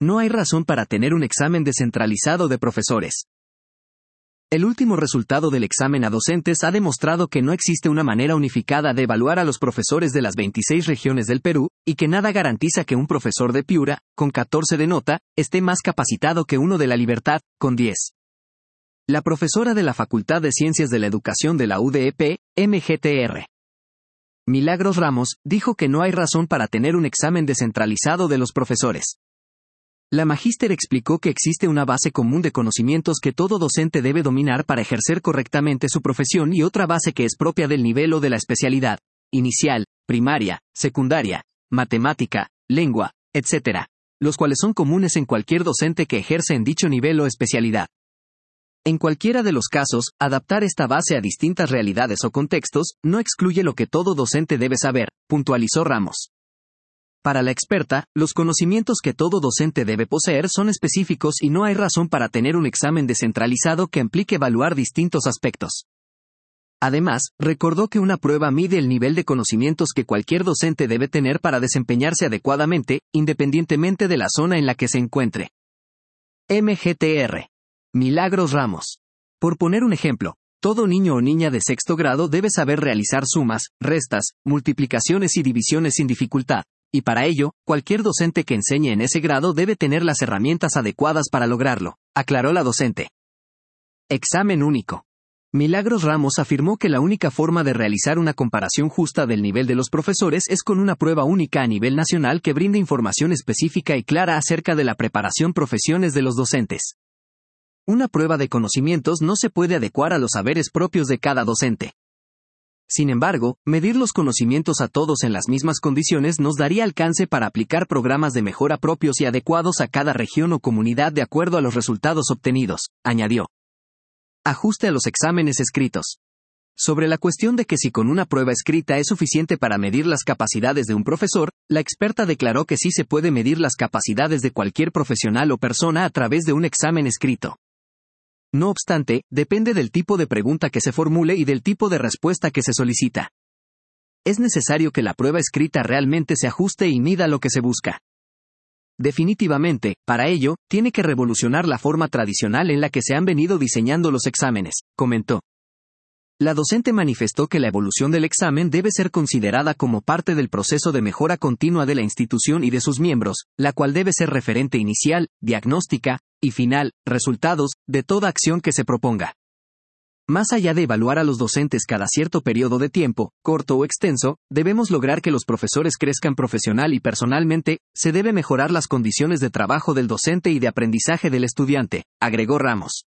No hay razón para tener un examen descentralizado de profesores. El último resultado del examen a docentes ha demostrado que no existe una manera unificada de evaluar a los profesores de las 26 regiones del Perú, y que nada garantiza que un profesor de Piura, con 14 de nota, esté más capacitado que uno de La Libertad, con 10. La profesora de la Facultad de Ciencias de la Educación de la UDEP, MGTR. Milagros Ramos, dijo que no hay razón para tener un examen descentralizado de los profesores. La magíster explicó que existe una base común de conocimientos que todo docente debe dominar para ejercer correctamente su profesión y otra base que es propia del nivel o de la especialidad, inicial, primaria, secundaria, matemática, lengua, etc., los cuales son comunes en cualquier docente que ejerce en dicho nivel o especialidad. En cualquiera de los casos, adaptar esta base a distintas realidades o contextos no excluye lo que todo docente debe saber, puntualizó Ramos. Para la experta, los conocimientos que todo docente debe poseer son específicos y no hay razón para tener un examen descentralizado que implique evaluar distintos aspectos. Además, recordó que una prueba mide el nivel de conocimientos que cualquier docente debe tener para desempeñarse adecuadamente, independientemente de la zona en la que se encuentre. MGTR. Milagros Ramos. Por poner un ejemplo, todo niño o niña de sexto grado debe saber realizar sumas, restas, multiplicaciones y divisiones sin dificultad. Y para ello, cualquier docente que enseñe en ese grado debe tener las herramientas adecuadas para lograrlo, aclaró la docente. Examen único. Milagros Ramos afirmó que la única forma de realizar una comparación justa del nivel de los profesores es con una prueba única a nivel nacional que brinde información específica y clara acerca de la preparación profesiones de los docentes. Una prueba de conocimientos no se puede adecuar a los saberes propios de cada docente. Sin embargo, medir los conocimientos a todos en las mismas condiciones nos daría alcance para aplicar programas de mejora propios y adecuados a cada región o comunidad de acuerdo a los resultados obtenidos, añadió. Ajuste a los exámenes escritos. Sobre la cuestión de que si con una prueba escrita es suficiente para medir las capacidades de un profesor, la experta declaró que sí se puede medir las capacidades de cualquier profesional o persona a través de un examen escrito. No obstante, depende del tipo de pregunta que se formule y del tipo de respuesta que se solicita. Es necesario que la prueba escrita realmente se ajuste y mida lo que se busca. Definitivamente, para ello, tiene que revolucionar la forma tradicional en la que se han venido diseñando los exámenes, comentó. La docente manifestó que la evolución del examen debe ser considerada como parte del proceso de mejora continua de la institución y de sus miembros, la cual debe ser referente inicial, diagnóstica, y final, resultados, de toda acción que se proponga. Más allá de evaluar a los docentes cada cierto periodo de tiempo, corto o extenso, debemos lograr que los profesores crezcan profesional y personalmente, se debe mejorar las condiciones de trabajo del docente y de aprendizaje del estudiante, agregó Ramos.